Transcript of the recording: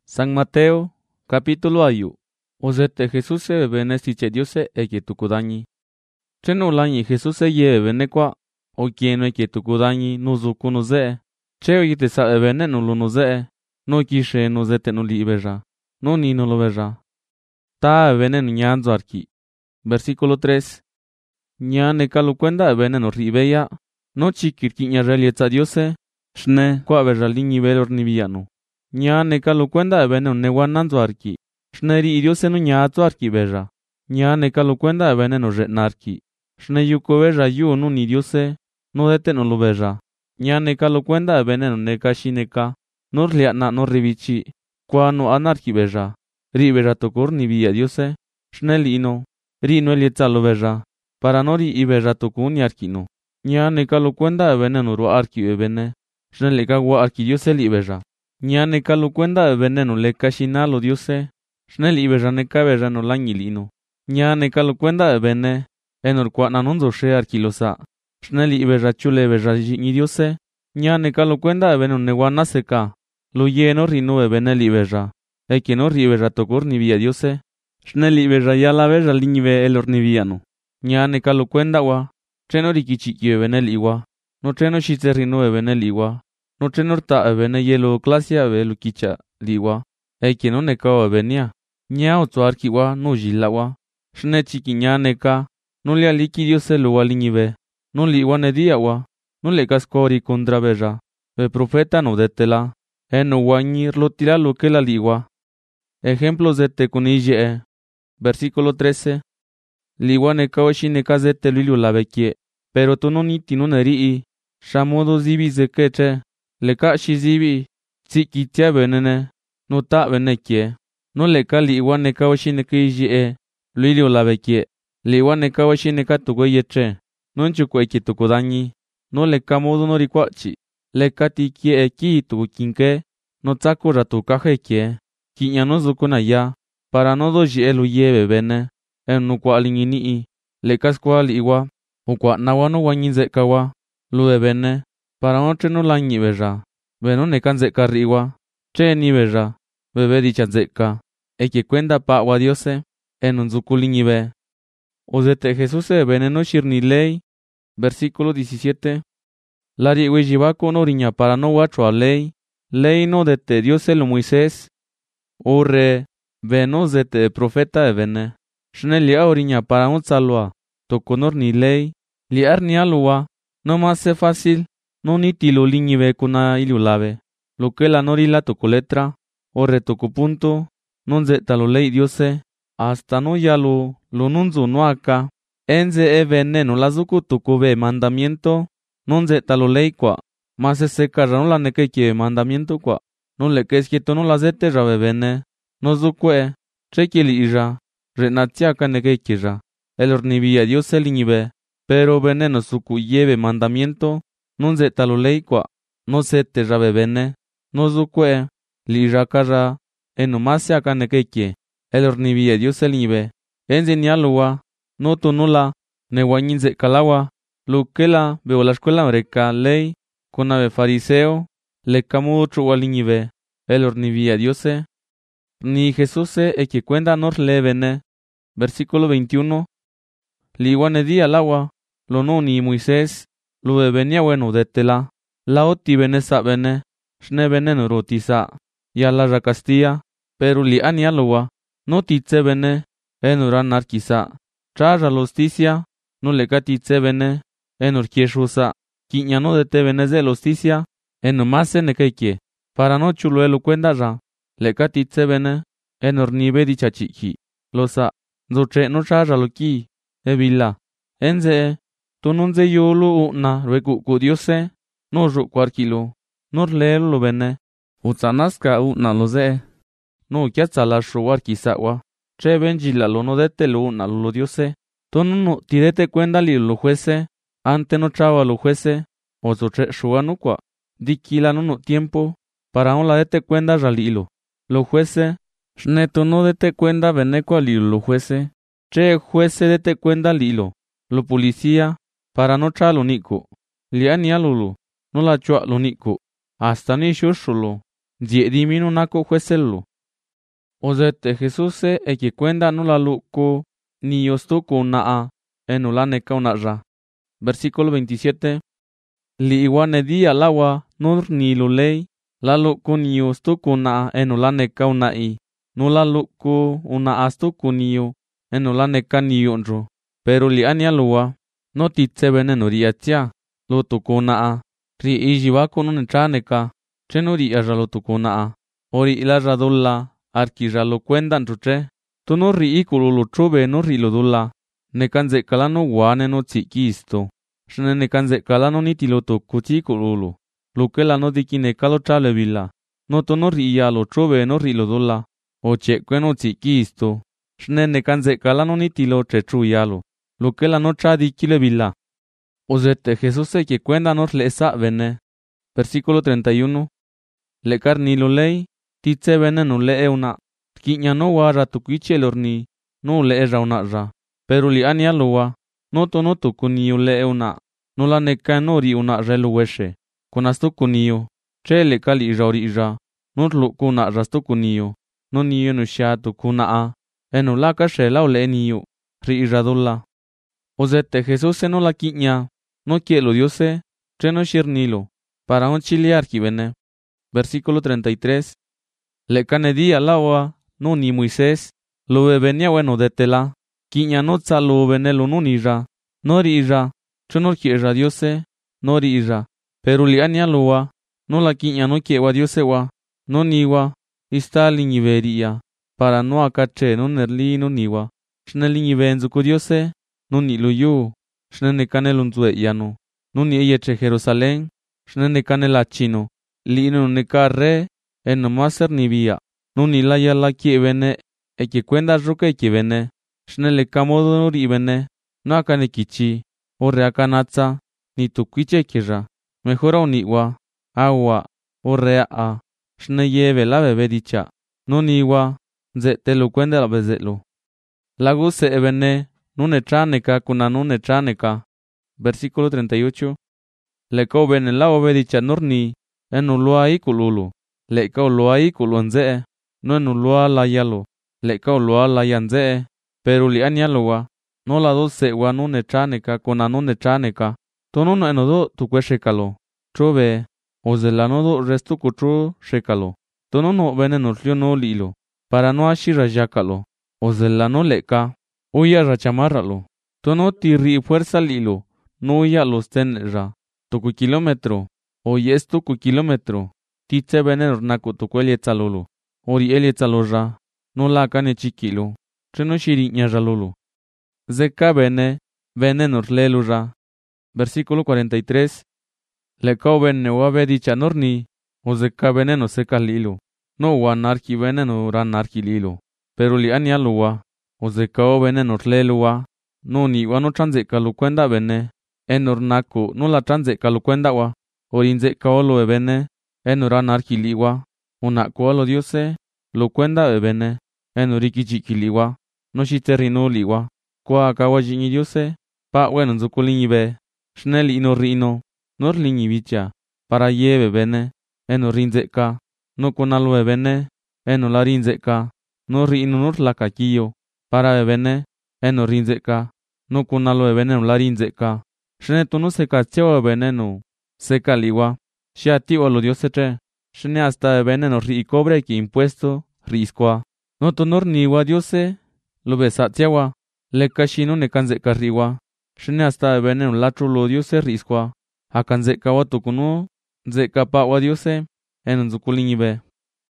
San Mateo, capítulo ayu. Ozete Jesús bebene sichediose eketukudañi. Chenulañi Jesús ye benekwa, o quieno eketukudañi nuzukunuze. Cheo yitesa bene nulunuze, no kishe nuzete nulibeja, no ni nulubeja. Ta bene nyanzo arki. Versículo 3. Ñane kalukwenda bene no ribeya, no chikirkiña relietza diose, shne kwa beraliñi velor niviano. Ñane kalukwenda bene newananzo arki. Shneri idiose no ñazo arki beja. Ñane kalukwenda bene no retnarki. Shne yuko beja yu no ni diose, no dete no lo beja. Ñane kalukwenda bene no neka shineka, no riatna no ribichi, kwa no anarki beja. Ri beja tokor ni via diose, shne lino, ri no elietza lo beja. Para no ri ibeja tokun yarkino. Ñane kalukwenda bene no ro arki bene, shne leka wa arki diose li beja. Ñane kalukwenda bene no leka shina lo diose, shne li beja neka beja no lañi lino. Ñane kalukwenda bene, enor kwa nanonzo she arkilosa, shne li beja chule beja ni diose. Ñane kalukwenda bene no newana seka, lo lleno rino bene li beja, que no ri beja tokor ni via diose, shne li beja ya la beja liñive elor ni viano. Ñane kalukwenda wa, treno rikichiki bene liwa, no treno shitze rino bene liwa. No trenorta bene yelo clasia belu kicha liwa, que no neka benia. Nya otsuarkiwa no jilawa. Shne chiki nya neka, no le aliki diose lo aliñibe. No liwa nediawa, no le cascori contra beja. Be profeta no detela, no wañir lo tira lo que la liwa. Ejemplos de tekunije. Versículo 13. Liwa neka oshi neka zete lilu la bekie, pero tu no niti no nerii, shamodo zibi zekeche. Leka shizibi, tsikitia benene, no ta benekie. No leka liwa neka oshi neka ije, luilio la bekie. Liwa neka oshi neka tugo yeche, no nchukwe ki tukudañi. No leka modo no rikwachi. Leka tikie eki tugo kinke, no tsakura tu kajekie. Kiña no zukuna ya, para no doji elu yebe bene, no kwa alingini. Leka skwa liwa, o kwa nawa no wañinze kawa, lue bene. Para no treno lañi beja, beno nekan zeka riwa, che ni beja, bebe dicha zeka, que cuenta pa wa diose, nzukuliñi be. Ozete Jesús bene no shirni ley. Versículo 17. La riwejibako no riña para no wacho a ley no dete diose lo Moisés. Orre, beno zete profeta bene. Shne lia oriña para un salwa, toconor ni ley, liar ni alua, no más se fácil. No ni tilo liñibe kuna ilulave, lo que la norila toko letra, o retoko punto, non zeta lo ley diose, hasta no ya lo nunzo no acá, enze veneno la zuku toko be mandamiento, non zeta lo ley kwa, mas ese carra no la neke que mandamiento kwa, no le que es quieto no la zete rabe bene, no zukwe, chekili ira, renatiaka neke kira, el ornivia diose liñibe, pero veneno zuku lleve mandamiento, non zeta lo ley kwa, no zete rabe bene, no zukwe, li rakara, nomase aka nekeke, el ornivia dios el nive, enseñalua, no tonula, newañinze kalawa, lo que la veo la escuela breca ley, con ave fariseo, le camu otro walinive, el ornivia diose, ni Jesús que cuenta nor le bene. Versículo 21. Li wanedi al agua, lo no ni Moisés, lo de venía bueno de tela, la oti benesa bene, shne veneno rotisa, ya la racastía, pero li anialowa, no titse bene, enoran arquisa, trara losticia, no le catitse bene, enor kieshusa, quiña no de te venes de losticia, enomase nekeke, para no chuluelo cuendara, le catitse bene, enor nive dichachichi, losa, zotre no trara loki, evila, enze. Tu non ze yolo na reku diose, no ro kwarkilo, no lelo lo bene, utsanaska na lo ze, no kiatsala shwarki sawa, che benjila lo no dete lo na lo diose, tu no tirete cuenda li lo juece, ante no traba lo juece, o so tre shuanu kwa, dikila no tiempo, para on la dete cuenda ralilo, lo juece, shneto no dete cuenda venekwa li lo juece, che juece dete cuenda lilo, lo policía, para no tra lo nico, liani alulu, no la chua lo nico, hasta ni shushulu, die dimino nako juecelo, Ozete Jesús eki cuenda no la luku ni yostuku naa enulaneka unarra. Versículo 27. Li iwane di alawa nur ni lulei la luku ni yostuku naa enulaneka unai. Nula luku una astuku niyo enulaneka ni yonro. Pero li anialua no titse veneno riatia lo tuku naa. Ri ijibaku no netraneka trenu ri arra tuku naa. Ori ila radulla arkira lo cuendan rutre. Tu no ri ikulu lo trube no ri lo dulla. Nekanze kalano wane no tsikisto. Shne nekanze kalano niti lo tuku tsikulu. Lukela no dikine kalo trale vila. No to no ri ya lo trube no ri lo dulla. O chekwe no tsikisto. Shne nekanze kalano niti lo tretru yalo. Lukela no tradi kile vila. Ozete Jesús que cuenta nos le sa vene. Versículo 31. Le carni lo ley. Titse vene no le una. Kiña no warra tukiche lorni. No le era una ra. Pero li ania loa. No to no tukuniyo le una. No la neka no ri una relu weshe. Konastu kuniyo. Tre le kali irauri ira. No lu kuna rastu kuniyo. No niyo no sha tukuna a. Eno la kashe la le niyo. Ri iradulla. Ozete Jesús no la kiña. No quiero Diose. Tre no shirnilo. Para un chiliar ki vene. Versículo 33. Le canedí al agua, no ni Moisés, lo venía bueno de tela, quiña no tsa lo venelo no nira, no rira, no quiera Diose, no rira, pero li ania loa, no la quiña no quiera Diose wa, no niwa, está liniveria, para no acache no nerli no niwa, snelini venzuku Diose, no ni lo yu, snene canelun zueyano, no ni eche Jerusalén, snene canela chino, li no ne carre, en no maser ni via. No ni la ya la ki vene. E que cuenda roque ki vene. Shnele kamodo no ri vene. No akane kichi. O reakanatsa. Ni tu kiche kira. Mejora uniwa. Agua. O rea a. Shne yeve la bebe dicha. No niwa. Ze te lo cuenda la bezelo. Lagu se vene. No netraneka kuna no netraneka. Versículo 38. Le ko vene la obedicha norni. En ulua ikululu. Le ka ulua ikulunze. No en ulua la yalo. Le ka ulua la yanze. Pero li anialowa. No la dulce wa no netraneka kuna no netraneka. Tono no enodo tu kwe shekalo. Trove. Ozela no do restu kutru shekalo. Tono no veneno tlio no lilo. Para no ashira yakalo. Ozela no leka. Uya rachamarralo. Tono tiri fuerza lilo. No ya los tenra. Tuku kilómetro. Oye es tuku kilómetro. Titse veneno naku tuku elietzalolo. Ori elietzalorra. No la kane chikilo. Treno shiriña ralolo. Zeka vene. Veneno lelurra. Versículo 43. Leka vene wabe dicha norni. O zeka veneno seca lilo. No wanarki veneno ranarki lilo. Pero li anialua. O zeka veneno lelua. No ni wano tranzeka lo cuenda vene. Enor naku no la tranzeka lo cuenda wa. Orinze kaolo ebene. Enoran arkiliwa. Una kualo Diose. Lo cuenda ebene. Enoriki chikiliwa. No shiterino liwa. Kwa akawa jini Diose. Pa bueno nzukulinibe. Shneli ino rino. Nor linibicha. Para ye ebene. Enorinzeka. No kunalo ebene. Enolarinzeka. No rino nor lakakillo. Para ebene. Enorinzeka. No kunalo ebene nolarinzeka. Shnetu no se kacheo ebene seca liwa. Shati o lo Dios tre. Shne hasta veneno ri cobre que impuesto risqua. No tonor ni wa Diose. Lo besatiawa. Le kashino ne kanze karriwa. Shne hasta veneno latro lo Diose risqua. Akanze kawa tukunu. Ze kapa wa Diose. En zukulinibe.